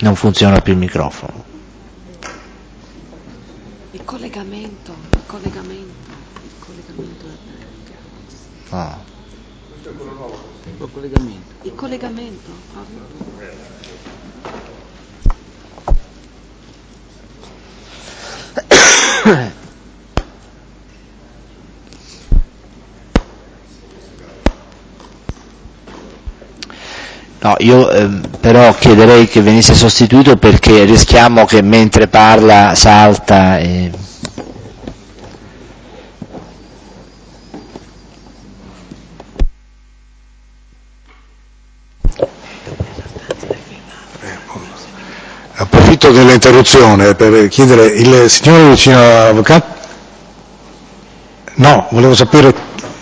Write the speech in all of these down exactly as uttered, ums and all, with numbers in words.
non funziona più il microfono. Il collegamento, il collegamento, il collegamento. Ah. Il collegamento. Il collegamento. No, io ehm, però chiederei che venisse sostituito perché rischiamo che mentre parla salta e... Approfitto dell'interruzione per chiedere, il signore vicino all'avvocato? No, volevo sapere...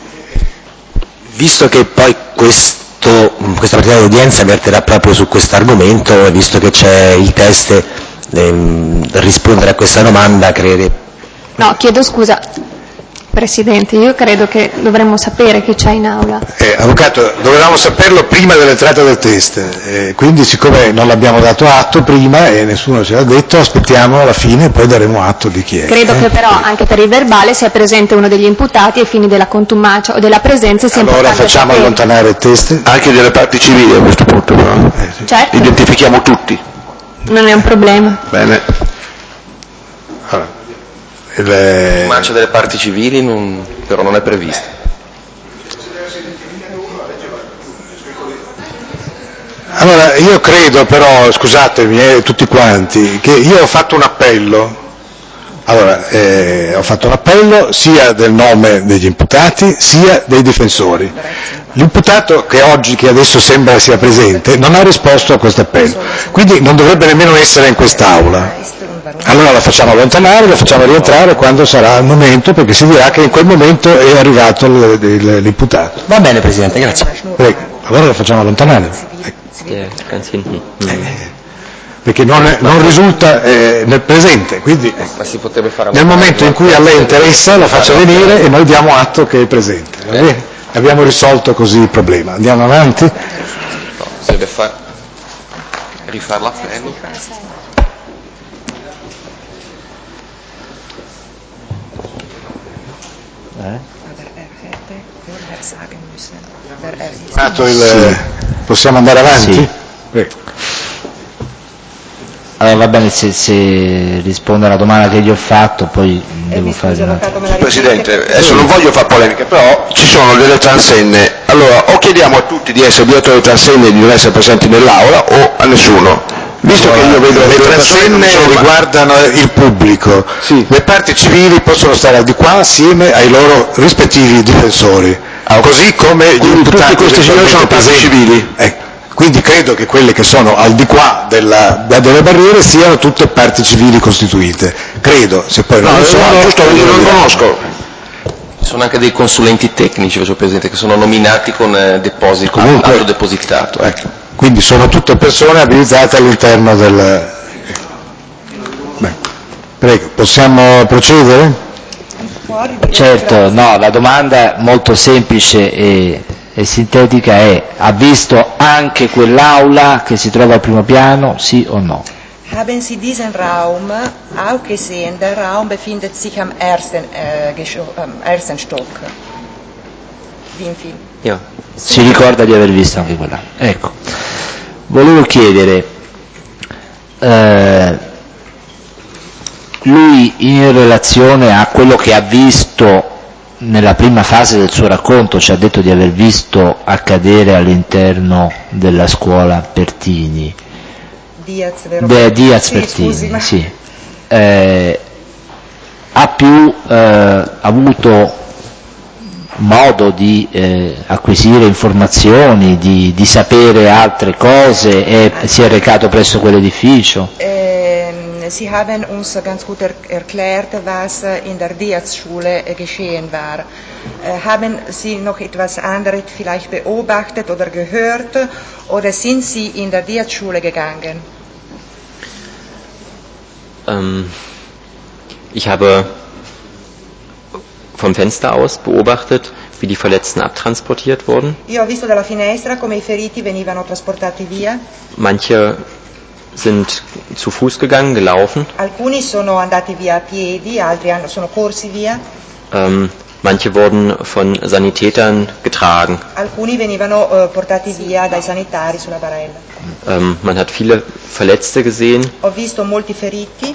Visto che poi questo, questa partita di udienza verterà proprio su questo argomento, visto che c'è il test, ehm, rispondere a questa domanda, crede... No, chiedo scusa. Presidente, io credo che dovremmo sapere chi c'è in aula. Eh, avvocato, dovevamo saperlo prima dell'entrata del test, eh, quindi siccome non l'abbiamo dato atto prima e nessuno ce l'ha detto, aspettiamo alla fine e poi daremo atto di chi è. Credo eh? che però anche per il verbale sia presente uno degli imputati ai fini della contumacia o della presenza sia Allora importante facciamo sapere. allontanare il test? Anche delle parti civili a questo punto, però. Eh, sì. Certo. Identifichiamo tutti. Non è un problema. Bene. Allora, il... Marcia delle parti civili non, però non è prevista. Allora, io credo però, scusatemi eh, tutti quanti, che io ho fatto un appello, allora, eh, ho fatto un appello sia del nome degli imputati sia dei difensori. L'imputato che oggi, che adesso sembra sia presente, non ha risposto a questo appello, quindi non dovrebbe nemmeno essere in quest'Aula. Allora la facciamo allontanare, la facciamo rientrare quando sarà il momento, perché si dirà che in quel momento è arrivato l- l- l'imputato. Va bene, Presidente, grazie. Prego, allora la facciamo allontanare. Eh, Perché non, è- non risulta eh, nel presente, quindi Ma si potrebbe fare nel momento in cui a lei interessa la faccia venire e noi diamo atto che è presente. Va bene? Abbiamo risolto così il problema. Andiamo avanti? No, si deve far... rifare l'appello. Eh? Fatto il... Possiamo andare avanti? Sì. Prego. Allora va bene, se, se risponde alla domanda che gli ho fatto, poi devo fare un altro. Presidente, adesso non voglio fare polemiche, però ci sono delle transenne. Allora, o chiediamo a tutti di essere obbligatori transenne e di non essere presenti nell'aula, o a nessuno. Visto che io vedo le delle transenne persone riguardano il pubblico, Sì. le parti civili possono stare al di qua assieme ai loro rispettivi difensori, così come gli Quindi imputati tutti questi signori sono parti presenti. civili? Ecco. Quindi credo che quelle che sono al di qua della, delle barriere siano tutte parti civili costituite. Credo, se poi non No, lo so, no, giusto, io non conosco. Ci sono anche dei consulenti tecnici, faccio presente, che sono nominati con eh, deposito, Comunque- atto depositato. ecco. Quindi sono tutte persone abilitate all'interno del... Beh, prego, possiamo procedere? Certo, no, la domanda molto semplice e, e sintetica è: ha visto anche quell'aula che si trova al primo piano, sì o no? Haben Sie diesen Raum auch gesehen? Der Raum befindet sich am ersten, äh, Gescho- am ersten Stock. Winfield. Io. Si ricorda di aver visto anche quell'aula. Ecco, volevo chiedere, eh, lui in relazione a quello che ha visto nella prima fase del suo racconto, ci ha detto di aver visto accadere all'interno della scuola Pertini, Diaz, vero? Beh, Diaz Sì, Pertini, scusi, ma- sì. Eh, ha più eh, avuto modo di eh, acquisire informazioni, di, di sapere altre cose e si è recato presso quell'edificio? Ähm, Sie haben uns ganz gut er erklärt, was in der Diaz-Schule äh, geschehen war. Äh, haben Sie noch etwas anderes vielleicht beobachtet oder gehört oder sind Sie in der Diaz-Schule gegangen? Ähm, ich habe vom Fenster aus beobachtet, wie die Verletzten abtransportiert wurden. Io ho visto dalla finestra come i feriti venivano trasportati via. Manche sind zu Fuß gegangen, gelaufen. Alcuni sono andati via a piedi, altri hanno, sono corsi via. Ähm, manche wurden von Sanitätern getragen. Alcuni venivano eh, portati via dai sanitari sulla barella. Ähm, man hat viele Verletzte gesehen. Ho visto molti feriti.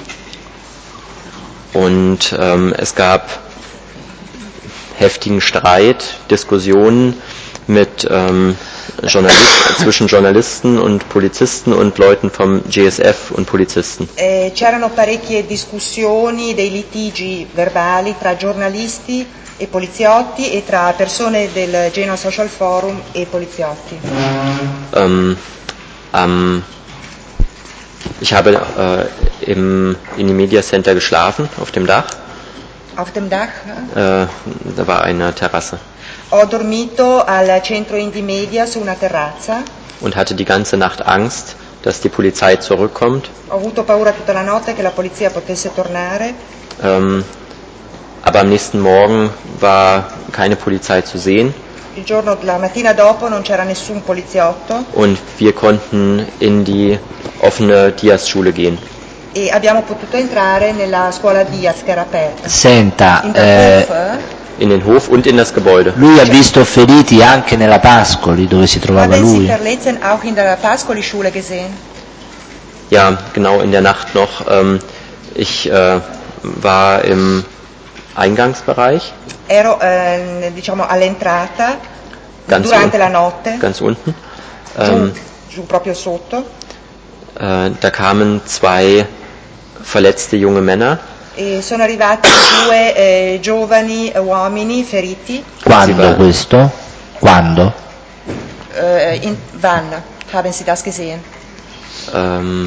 Und ähm, es gab heftigen Streit, Diskussionen mit ähm, Journalist, zwischen Journalisten und Polizisten und Leuten vom G S F und Polizisten. Eh, c'erano parecchie discussioni, dei litigi verbali tra giornalisti e poliziotti e tra persone del Genoa Social Forum e poliziotti. Ähm, ähm, ich habe äh, im Media Center geschlafen, auf dem Dach. Auf dem Dach? Äh, da war eine Terrasse. Ho dormito al centro Indie-Media su una terrazza. Und hatte die ganze Nacht Angst, dass die Polizei zurückkommt. Ho avuto paura tutta la notte che la polizia potesse tornare. Ähm, aber am nächsten Morgen war keine Polizei zu sehen. Il giorno, la mattina dopo non c'era nessun poliziotto. Und wir konnten in die offene Diaz-Schule gehen. E abbiamo potuto entrare nella scuola Diaz che era aperta. Senta, in, eh, in den Hof und in das Gebäude. Lui ha visto feriti anche nella Pascoli, dove si trovava Haben Sie lui? Verletzten auch in der Pascoli-Schule gesehen? Ja, genau in der Nacht noch. Ähm, ich äh, war im Eingangsbereich. Ero eh, diciamo all'entrata Ganz durante unten, la notte. Ganz unten. Ähm, giù, giù proprio sotto. Äh, da kamen zwei verletzte junge Männer. E sono arrivati due eh, giovani uomini feriti. Quando questo? Quando? Eh, in Wann haben Sie das gesehen? Ähm,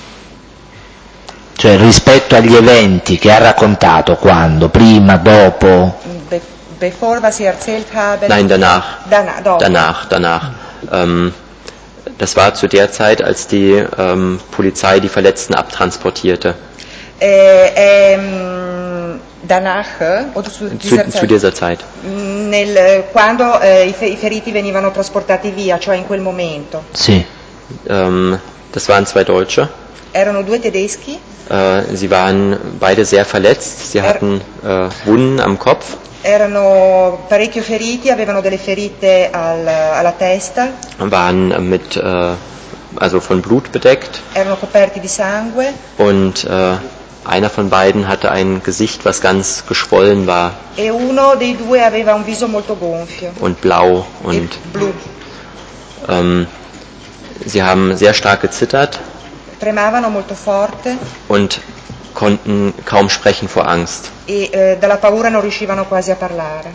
Cioè rispetto agli eventi che ha raccontato, quando? Prima, dopo? Be- bevor, was Sie erzählt haben? Nein, danach. Danach, dopo. Danach, danach. Ähm, das war zu der Zeit, als die ähm, Polizei die Verletzten abtransportierte. Eh, ehm, danach, oder zu dieser Zu, Zeit? zu dieser Zeit. Nel, quando eh, i, fe- i feriti venivano trasportati via, cioè in quel momento. Sì. Ähm, das waren zwei Deutsche. Erano due tedeschi. Äh, sie waren beide sehr verletzt. Sie hatten äh, Wunden am Kopf. Erano parecchio feriti, avevano delle ferite al, alla testa. Waren mit, äh, also von Blut bedeckt. Erano coperti di sangue. Und äh, einer von beiden hatte ein Gesicht, was ganz geschwollen war. E uno dei due aveva un viso molto gonfio. Und blau und e blu. Ähm, sie haben sehr stark gezittert. Tremavano molto forte. Und konnten kaum sprechen vor Angst. E eh, dalla paura non riuscivano quasi a parlare.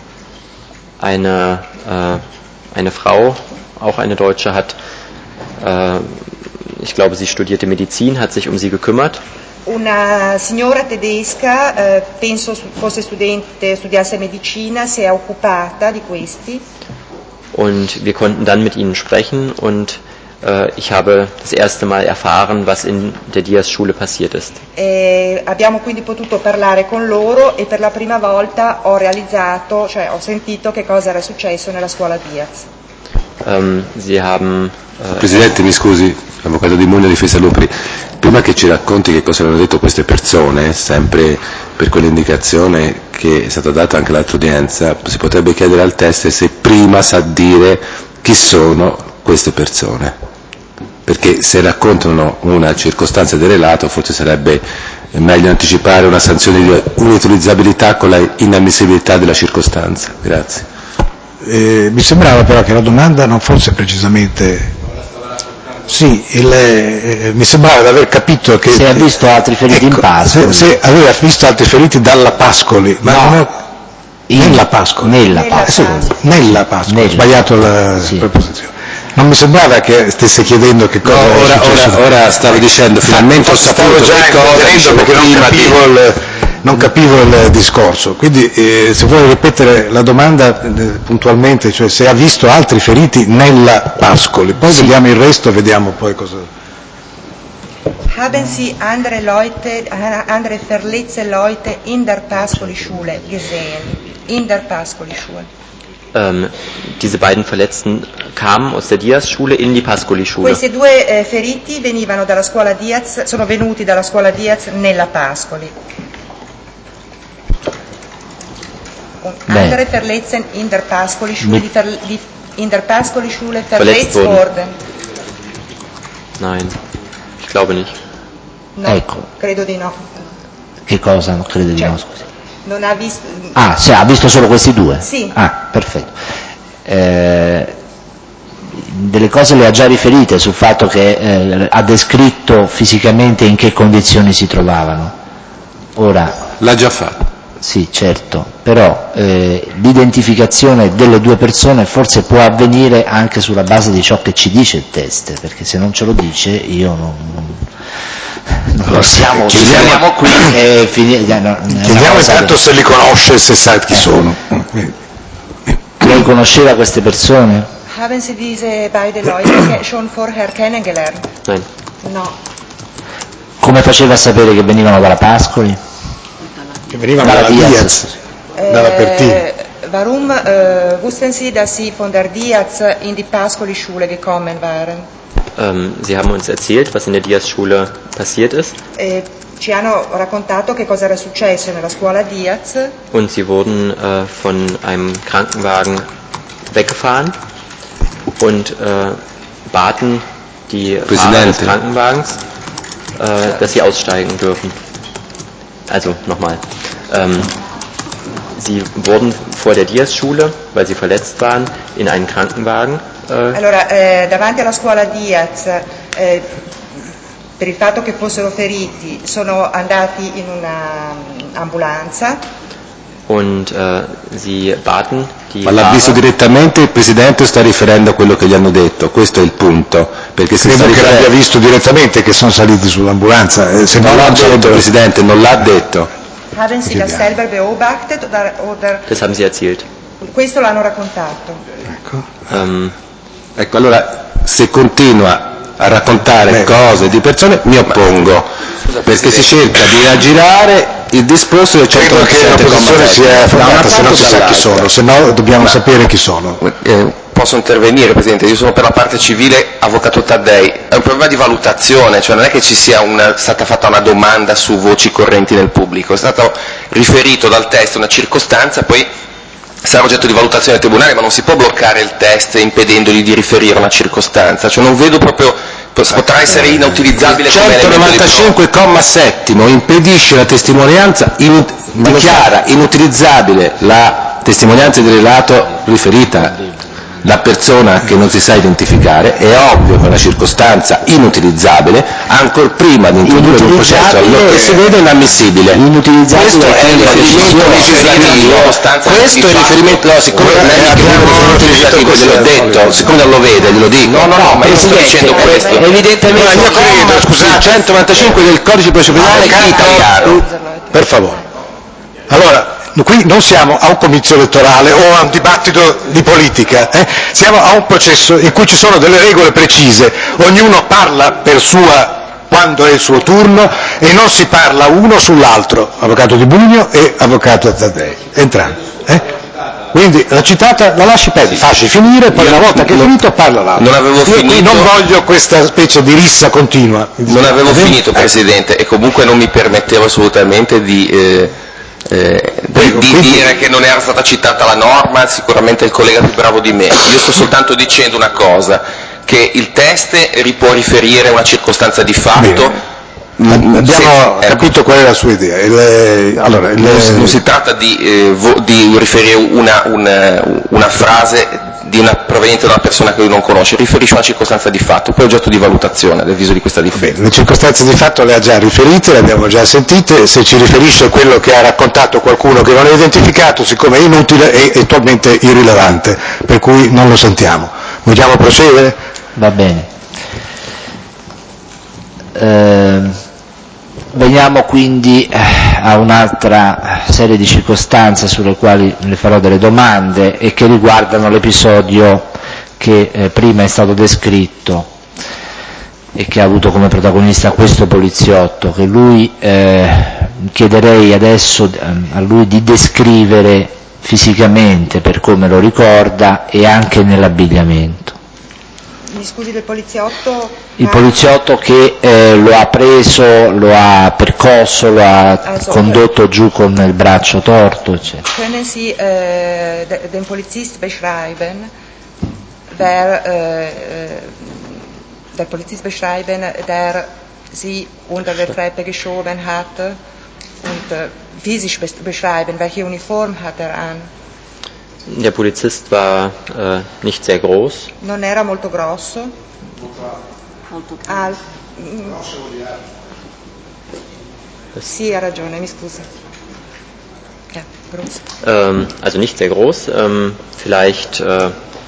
Eine, äh, eine Frau, auch eine Deutsche, hat, äh, ich glaube, sie studierte Medizin, hat sich um sie gekümmert. Una signora tedesca, eh, penso fosse studente, studiasse medicina, si è occupata di questi. Und wir konnten dann mit ihnen sprechen und äh, ich habe das erste Mal erfahren, was in der Diaz-Schule passiert ist. E abbiamo quindi potuto parlare con loro e per la prima volta ho realizzato, cioè ho sentito che cosa era successo nella scuola Diaz. Ähm, sie haben, äh, Presidente, mi scusi, avvocato Di Mugno, difesa Lupri, prima che ci racconti che cosa hanno detto queste persone, sempre per quell'indicazione che è stata data anche all'altra udienza, si potrebbe chiedere al teste se prima sa dire chi sono queste persone, perché se raccontano una circostanza del relato forse sarebbe meglio anticipare una sanzione di inutilizzabilità con la inammissibilità della circostanza. Grazie. Eh, mi sembrava però che la domanda non fosse precisamente... Sì, il, eh, mi sembrava di aver capito che... Se ha visto altri feriti ecco, in Pascoli. Se, se aveva visto altri feriti dalla Pascoli, ma no, non è, in, nella Pascoli. Nella Pascoli. Nella Pascoli, nella. ho sbagliato la sì. preposizione. Non mi sembrava che stesse chiedendo che cosa no, era ora, ora, ora stavo dicendo, finalmente ho saputo già che cosa, perché non capivo, il, non capivo il discorso. Quindi eh, se vuoi ripetere la domanda eh, puntualmente, cioè se ha visto altri feriti nella Pascoli, poi sì. Vediamo il resto, vediamo poi cosa... Haben Sie andere Leute, andere verletzte Leute in der Pascoli-Schule gesehen? In der Pascoli-Schule? Ähm, diese beiden Verletzten kamen aus der Diaz-Schule in die Pascoli-Schule. Questi due eh, feriti venivano dalla scuola Diaz, sono venuti dalla scuola Diaz nella Pascoli. Und andere Verletzten in der Pascoli-Schule, die, ver, die in der Pascoli-Schule verletzt wurden. worden. Nein, ich glaube nicht. No, ecco. Credo di no. Che cosa? Non credo di cioè, no, scusi. Non ha visto... Ah, sì, ha visto solo questi due? Sì. Ah, perfetto. Eh, delle cose le ha già riferite sul fatto che eh, ha descritto fisicamente in che condizioni si trovavano. Ora... L'ha già fatto. Sì, certo, però eh, l'identificazione delle due persone forse può avvenire anche sulla base di ciò che ci dice il test, perché se non ce lo dice io non... non non possiamo, ci siamo qui e finire. Chiediamo intanto se li conosce e se sa chi eh. sono. Lei conosceva queste persone? Haben Sie diese beiden Leute schon vorher kennengelernt? Nein. No. Come faceva a sapere che venivano dalla Pascoli? Che venivano dalla, dalla Diaz, eh, dalla Pertini. Warum äh, wussten Sie, dass Sie von der Diaz in die Pascoli-Schule gekommen waren? Ähm, Sie haben uns erzählt, was in der Diaz-Schule passiert ist. Eh, ci hanno raccontato che cosa era successo nella scuola Diaz. Und sie wurden äh, von einem Krankenwagen weggefahren und äh, baten die Fahrer des Krankenwagens, äh, dass sie aussteigen dürfen. Also nochmal. Ähm, sie wurden vor der Diaz-Schule, weil sie verletzt waren, in einen Krankenwagen. Äh allora, eh, davanti alla scuola Diaz, eh, per il fatto che fossero feriti, sono andati in un'ambulanza. Und äh, sie baten die Ma l'ha visto direttamente il Presidente o sta riferendo a quello che gli hanno detto? Questo è il punto. Perché se credo sta che l'abbia visto direttamente che sono saliti sull'ambulanza. Eh, se non non l'ha detto il Presidente, non l'ha detto. Haben Sie das selber beobachtet oder, oder? Das haben sie erzählt. Questo l'hanno raccontato. Ecco. Um, ecco, allora se continua a raccontare Beh. cose di persone mi oppongo, scusa, perché si cerca di raggirare il discorso del credo che l'opposizione sia fondata, se non si sa chi sono, se no dobbiamo Ma, sapere chi sono. Eh, posso intervenire, Presidente? Io sono per la parte civile, avvocato Taddei. È un problema di valutazione, cioè non è che ci sia una, stata fatta una domanda su voci correnti nel pubblico, è stato riferito dal test una circostanza, poi sarà oggetto di valutazione del Tribunale, ma non si può bloccare il test impedendogli di riferire una circostanza, cioè non vedo proprio, potrà essere inutilizzabile come elemento di prova. centonovantacinque comma settimo impedisce la testimonianza, in, dichiara inutilizzabile la testimonianza del relato riferita la persona che non si sa identificare, è ovvio che è una circostanza inutilizzabile, ancor prima di introdurre un processo che si vede inammissibile. Questo è il riferimento legislativo, questo è il riferimento, no, siccome non è il riferimento legislativo, gliel'ho detto, siccome non lo vede, glielo dico. No, no, no, ma io sto dicendo questo. Evidentemente io credo, scusate, centonovantacinque del codice procedurale italiano. Per favore. Allora, qui non siamo a un comizio elettorale o a un dibattito di politica, eh? Siamo a un processo in cui ci sono delle regole precise, ognuno parla per sua quando è il suo turno e non si parla uno sull'altro, avvocato Di Bugno e avvocato Taddei, entrambi. Eh? Quindi la citata la lasci perdere, facci finire, poi una volta che è finito parla l'altro. Non avevo Io finito. non voglio questa specie di rissa continua. Non avevo finito, Presidente, e comunque non mi permettevo assolutamente di... Eh, Eh, di, di dire che non era stata citata la norma, sicuramente il collega più bravo di me. Io sto soltanto dicendo una cosa, che il test può riferire una circostanza di fatto. Bene. Abbiamo se, capito ecco, qual è la sua idea. Il, allora, il, non, non si tratta di, eh, vo, di riferire una, una, una frase di una proveniente da una persona che lui non conosce, riferisce a una circostanza di fatto, poi oggetto di valutazione del viso di questa difesa. Bene, le circostanze di fatto le ha già riferite, le abbiamo già sentite, se ci riferisce quello che ha raccontato qualcuno che non è identificato, siccome è inutile è attualmente irrilevante, per cui non lo sentiamo. Vogliamo procedere? Va bene. Eh... Veniamo quindi a un'altra serie di circostanze sulle quali le farò delle domande e che riguardano l'episodio che eh, prima è stato descritto e che ha avuto come protagonista questo poliziotto, che lui eh, chiederei adesso a lui di descrivere fisicamente per come lo ricorda e anche nell'abbigliamento. Mi scusi, del poliziotto? Il poliziotto che eh, lo ha preso, lo ha percosso, lo ha Also, condotto giù con il braccio torto, eccetera. Können Sie äh, de, den Polizist beschreiben, wer, äh, der Polizist beschreiben, der Sie unter der Treppe geschoben hat und äh, physisch beschreiben, welche Uniform hat er an? Der Polizist war äh, nicht sehr groß. Non era molto grosso. Al... Sì, ha ragione, mi scusi. Ja, groß. Ähm, also nicht sehr groß, ähm, vielleicht äh,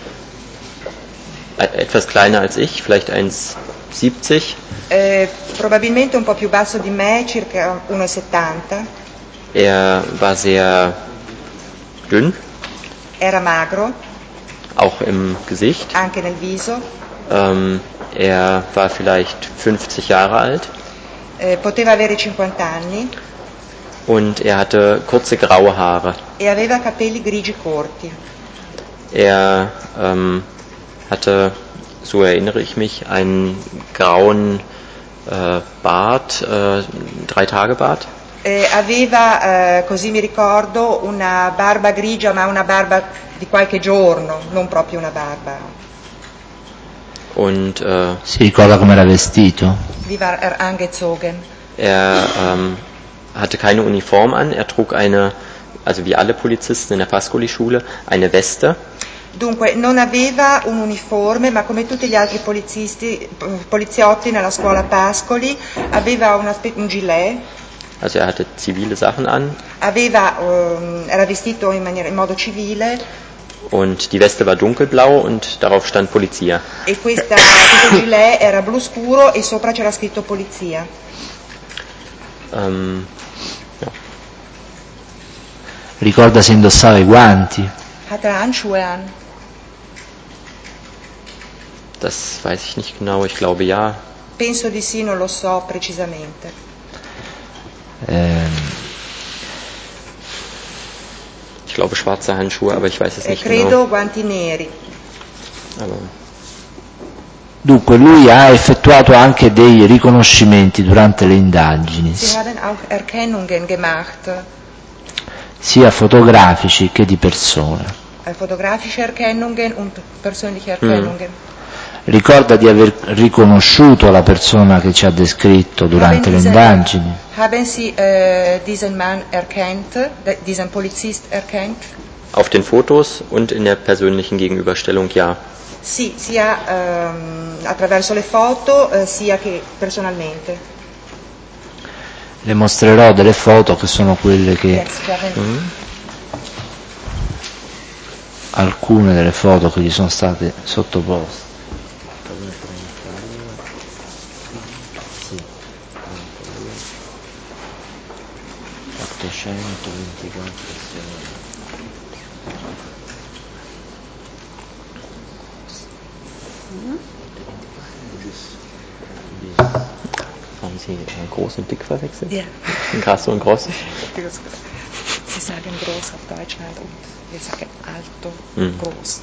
etwas kleiner als ich, vielleicht eins siebzig. Eh, probabilmente un po' più basso di me, circa uno e settanta. Er war sehr dünn. Era magro. Auch im Gesicht. Anche nel viso. Ähm, er war vielleicht fünfzig Jahre alt. Eh, poteva avere cinquanta anni. Und er hatte kurze graue Haare. E aveva capelli grigi corti. Er ähm, hatte, so erinnere ich mich, einen grauen äh, Bart, äh, Drei-Tage-Bart. Eh, aveva, eh, così mi ricordo, una barba grigia, ma una barba di qualche giorno, non proprio una barba. Und, äh, si ricorda come era vestito? Wie war er angezogen? Er ähm, hatte keine Uniform an, er trug eine, also wie alle Polizisten in der Pascoli-Schule, eine Weste. Dunque, non aveva un uniforme, ma come tutti gli altri polizisti, poliziotti nella scuola Pascoli, aveva una, un gilet. Also er hatte zivile Sachen an. Aveva, um, era vestito in, maniera, in modo civile. Und die Weste war dunkelblau und darauf stand Polizia. E questa, questo gilet era blu scuro e sopra c'era scritto Polizia. Um, ja. Ricorda se indossava i guanti? Hat er Handschuhe an? Das weiß ich nicht genau, ich glaube ja. Penso di sì, non lo so precisamente. Ähm. Ich glaube schwarze Handschuhe, aber ich weiß es eh, nicht credo genau. Guanti neri. Aber Dunque lui ha effettuato anche dei riconoscimenti durante le indagini, Sie haben auch Erkennungen gemacht. sia fotografici che di persona. Eh, fotografische Erkennungen und persönliche Erkennungen. Mm. Ricorda di aver riconosciuto la persona che ci ha descritto durante le indagini? Haben Sie äh, diesen Mann erkannt, diesen Polizist erkannt? auf den Fotos und in der persönlichen Gegenüberstellung ja. Sì, sia ehm, attraverso le foto eh, sia che personalmente. Le mostrerò delle foto che sono quelle che... Yes, mm, alcune delle foto che gli sono state sottoposte. ottocentoventiquattro Haben Sie äh, groß und dick verwechselt? Ja. Grasso und gross? Sie sagen groß auf Deutschland und wir sagen alto, mm. groß.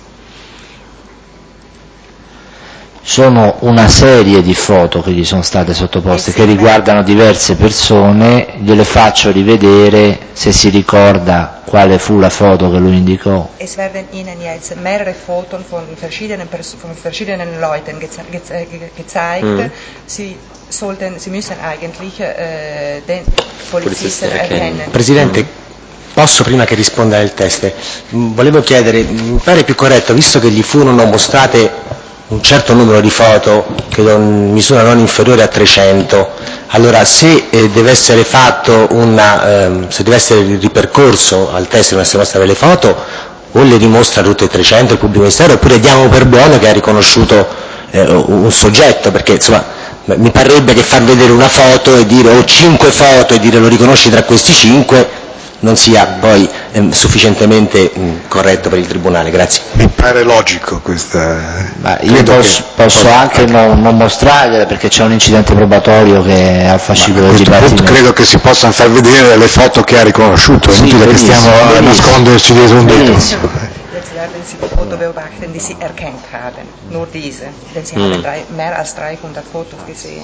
Sono una serie di foto che gli sono state sottoposte, che riguardano diverse persone, gliele faccio rivedere se si ricorda quale fu la foto che lui indicò. Es werden Ihnen jetzt mehrere Fotos von verschiedenen, von verschiedenen Leuten geze geze gezeigt. Mm. Sie, sollten, Sie müssen eigentlich äh, den Polizisten erkennen. Presidente, posso, prima che risponda il teste, volevo chiedere, mi pare più corretto, visto che gli furono mostrate un certo numero di foto che in misura non inferiore a trecento, allora se eh, deve essere fatto una, ehm, se deve essere ripercorso al test, deve essere mostrare le foto, o le dimostra tutte e trecento il pubblico ministero, oppure diamo per buono che ha riconosciuto eh, un soggetto, perché insomma mi parrebbe che far vedere una foto e dire o cinque foto e dire lo riconosci tra questi cinque non sia poi ehm, sufficientemente mh, corretto per il Tribunale. Grazie. Mi pare logico questa. Ma io posso, che... posso anche non, non mostrargliela perché c'è un incidente probatorio che è al fascicolo del Dipartimento. A questo punto credo che si possano far vedere le foto che ha riconosciuto, è sì, inutile che stiamo a nasconderci dietro un dito. Jetzt werden Sie die Foto beobachten, die Sie erkannt haben. Nur diese. Denn Sie haben drei, mehr als dreihundert Fotos gesehen.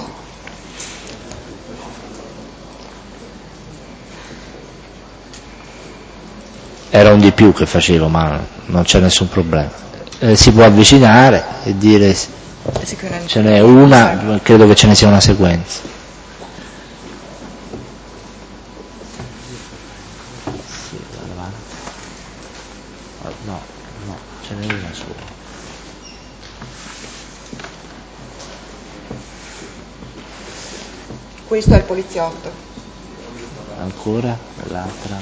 Era un di più che facevo, ma non c'è nessun problema. Eh, si può avvicinare e dire ce n'è una, credo che ce ne sia una sequenza. No, no, ce n'è una sola. Questo è il poliziotto. Ancora l'altra.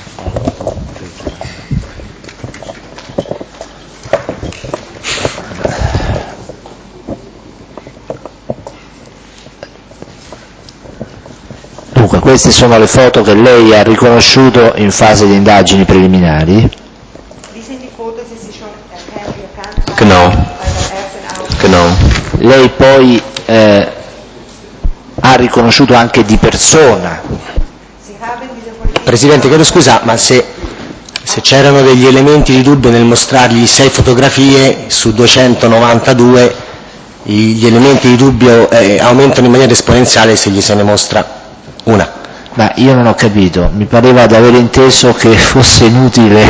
Dunque, queste sono le foto che lei ha riconosciuto in fase di indagini preliminari. Genau. Genau. Lei poi eh, ha riconosciuto anche di persona. Presidente, chiedo scusa, ma se, se c'erano degli elementi di dubbio nel mostrargli sei fotografie su duecentonovantadue, gli elementi di dubbio eh, aumentano in maniera esponenziale se gli se ne mostra una. Ma io non ho capito, mi pareva di aver inteso che fosse inutile.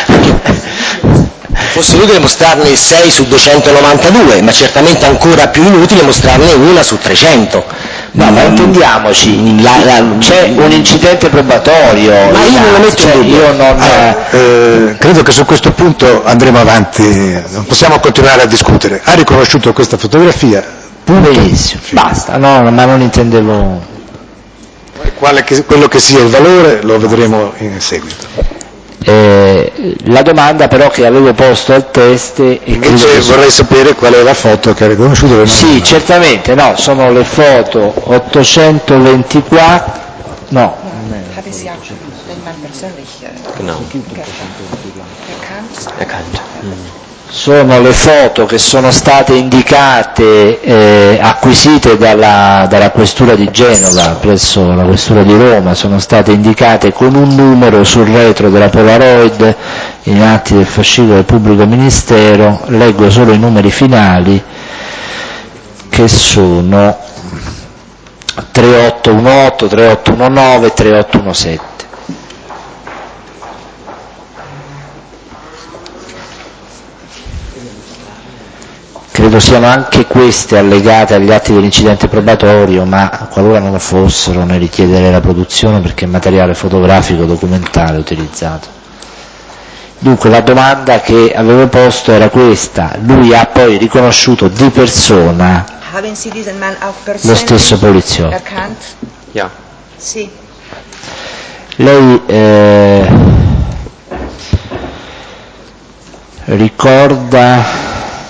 Fosse inutile mostrarne sei su duecentonovantadue, ma certamente ancora più inutile mostrarne una su trecento. No, ma intendiamoci, la, la, c'è un incidente probatorio. Ma io non lo metto in dubbio. Io non, allora, eh, credo che su questo punto andremo avanti, non possiamo continuare a discutere. Ha riconosciuto questa fotografia? Benissimo, basta, no, ma non intendevo. Quale che, quello che sia il valore lo vedremo in seguito. Eh, la domanda però che avevo posto al test e invece che vorrei sapere qual è la foto che ha riconosciuto. Sì, certamente, no, sono le foto ottocentoventiquattro, no, Genau. Erkannt. sono le foto che sono state indicate, eh, acquisite dalla, dalla Questura di Genova presso la Questura di Roma, sono state indicate con un numero sul retro della Polaroid in atti del fascicolo del pubblico ministero. Leggo solo i numeri finali che sono trentotto diciotto, trentotto diciannove, trentotto diciassette. Credo siano anche queste allegate agli atti dell'incidente probatorio, ma qualora non lo fossero ne richiederei la produzione perché è materiale fotografico documentale utilizzato. Dunque la domanda che avevo posto era questa: lui ha poi riconosciuto di persona lo stesso poliziotto? Ja. Sì. Lei eh, ricorda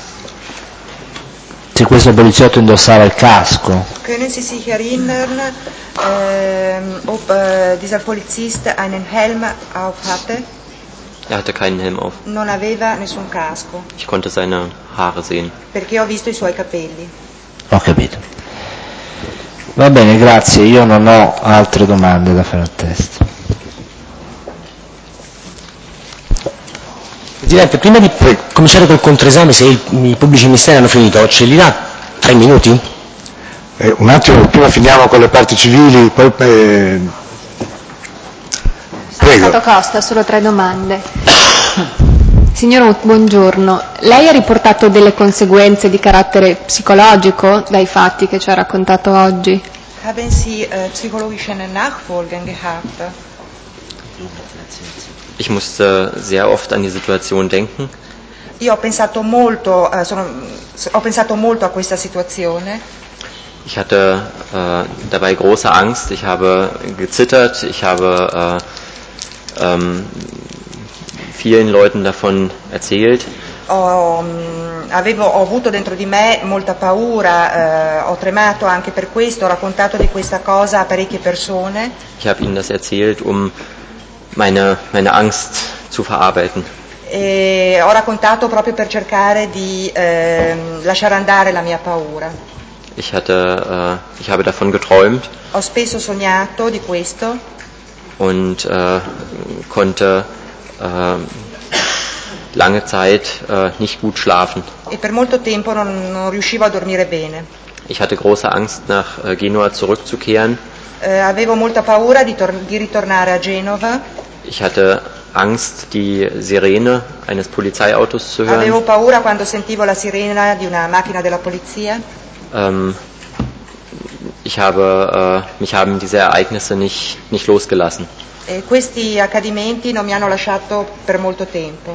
se questo poliziotto indossava il casco? Können Sie sich erinnern, ähm, ob äh, dieser Polizist einen Helm auf hatte? Er hatte keinen Helm auf. Non aveva nessun casco. Ich konnte seine Haare sehen. Perché ho visto i suoi capelli. Ho capito. Va bene, grazie, io non ho altre domande da fare al test. Presidente, prima di cominciare col controesame, se il, i pubblici ministeri hanno finito, ce li dà tre minuti? Eh, un attimo, prima finiamo con le parti civili, poi... Eh... Prego. Stato Costa, solo tre domande. Signor, buongiorno. Lei ha riportato delle conseguenze di carattere psicologico dai fatti che ci ha raccontato oggi? Haben Sie äh, psychologische Nachfolgen gehabt? Ich musste sehr oft an die Situation denken. Io ho pensato molto, äh, sono, ho pensato molto a questa situazione. Ich hatte äh, dabei große Angst, ich habe gezittert, ich habe äh, ähm, vielen Leuten davon erzählt. Ho, avevo, ho avuto dentro di me molta paura, eh, ho tremato anche per questo, ho raccontato di questa cosa a parecchie persone. Ich habe ihnen das erzählt, um meine, meine Angst zu verarbeiten. E ho raccontato proprio per cercare di eh, lasciare andare la mia paura. Ich, hatte, äh, ich habe davon geträumt. Ho spesso sognato di questo. Und äh, konnte äh, lange Zeit äh, nicht gut schlafen. E per molto tempo non, non riuscivo a dormire bene. Ich hatte große Angst, nach äh, Genua zurückzukehren. Eh, avevo molta paura di, tor- di ritornare a Genova. Ich hatte Angst, die Sirene eines Polizeiautos zu hören. Avevo paura quando sentivo la sirena di una macchina della polizia. Ähm, ich habe, äh, mich haben diese Ereignisse nicht, nicht losgelassen. E questi accadimenti non mi hanno lasciato per molto tempo.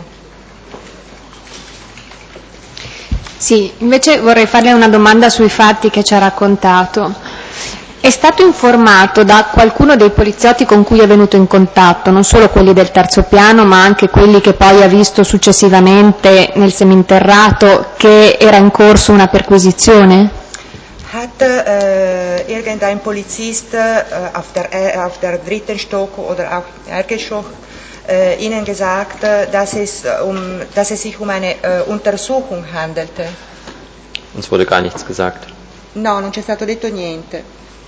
Sì, invece vorrei farle una domanda sui fatti che ci ha raccontato. È stato informato da qualcuno dei poliziotti con cui è venuto in contatto, non solo quelli del terzo piano, ma anche quelli che poi ha visto successivamente nel seminterrato, che era in corso una perquisizione? Hat äh, irgendein Polizist äh, auf, der, auf der dritten Stock oder auch Erdgeschoss äh, Ihnen gesagt, dass es, um, dass es sich um eine äh, Untersuchung handelte? Uns wurde gar nichts gesagt. No, non c'è stato detto niente.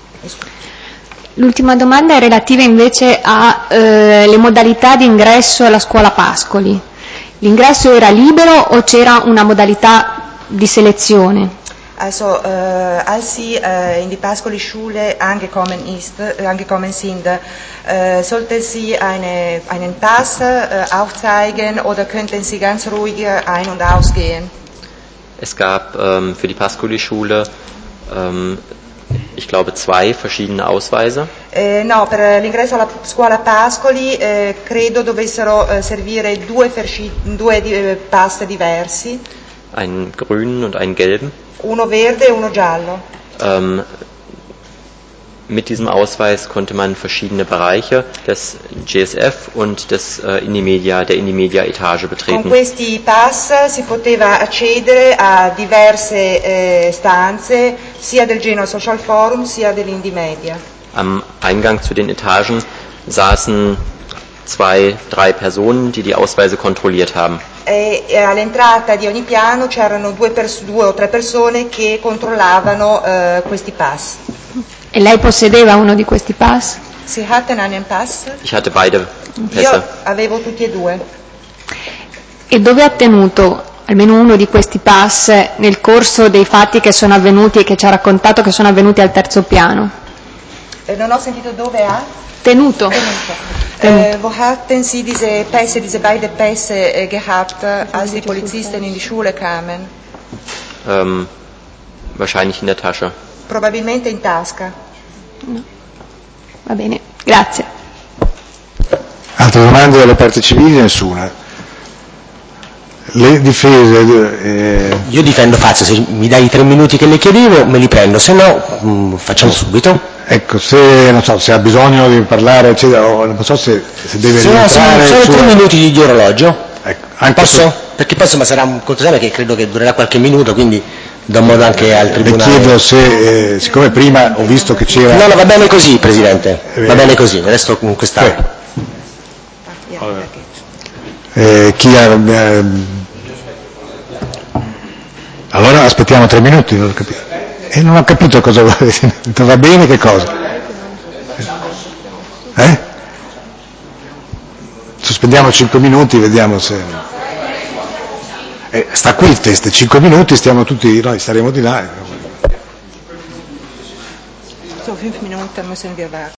L'ultima domanda è relativa invece alle eh, modalità di ingresso alla scuola Pascoli. L'ingresso era libero o c'era una modalità di selezione? Also, äh, als Sie äh, in die Pascoli-Schule angekommen, ist, äh, angekommen sind, äh, sollten Sie eine, einen Pass äh, aufzeigen oder könnten Sie ganz ruhig ein- und ausgehen? Es gab ähm, für die Pascoli-Schule, ähm, ich glaube, zwei verschiedene Ausweise. Eh, no, per l'ingresso alla scuola Pascoli eh, credo dovessero eh, servire due, verschi- due eh, pass diversi. Einen grünen und einen gelben. Uno verde e uno giallo. Ähm, mit diesem Ausweis konnte man verschiedene Bereiche des G S F und des äh, Indimedia, der Indimedia-Etage betreten. Con questi pass si poteva accedere a diverse eh, stanze, sia del Genoa Social Forum sia dell'Indimedia. Am Eingang zu den Etagen saßen zwei, drei Personen, die die Ausweise kontrolliert haben. E, e all'entrata di ogni piano c'erano due, pers- due o tre persone che controllavano eh, questi pass. E lei possedeva uno di questi pass? Sie hatten einen Pass? Ich hatte beide Pässe. Io avevo tutti e due. E dove ha tenuto almeno uno di questi pass nel corso dei fatti che sono avvenuti e che ci ha raccontato che sono avvenuti al terzo piano? Eh, non ho sentito dove ha? Tenuto. Tenuto. Äh, wo hatten Sie diese Pässe, diese beiden Pässe äh, gehabt, als die Polizisten in die Schule kamen? Ähm, wahrscheinlich in der Tasche. Probabilmente in tasca. No. Va bene, grazie. Altre domande dalle parti civili? Nessuna. Le difese... Eh... Io difendo Fazio, se mi dai i tre minuti che le chiedevo me li prendo, se no mh, facciamo subito. Ecco, se, non so, se ha bisogno di parlare, eccetera, o non so se, se deve se rientrare... No, sono su... tre minuti di, di orologio. Ecco, anche Posso? Se... Perché poi insomma sarà un conto che credo che durerà qualche minuto, quindi do modo anche al Tribunale. Le chiedo se, eh, siccome prima ho visto che c'era... No, no, va bene così, Presidente, va bene così, resto con quest'aria. Eh, chi ha... Eh, allora aspettiamo tre minuti, non ho capito. E non ho capito cosa volete. Va bene che cosa? Eh? Sospendiamo cinque minuti, vediamo se... Eh, sta qui il test, cinque minuti, stiamo tutti, noi staremo di là. So, fünf Minuten müssen wir warten.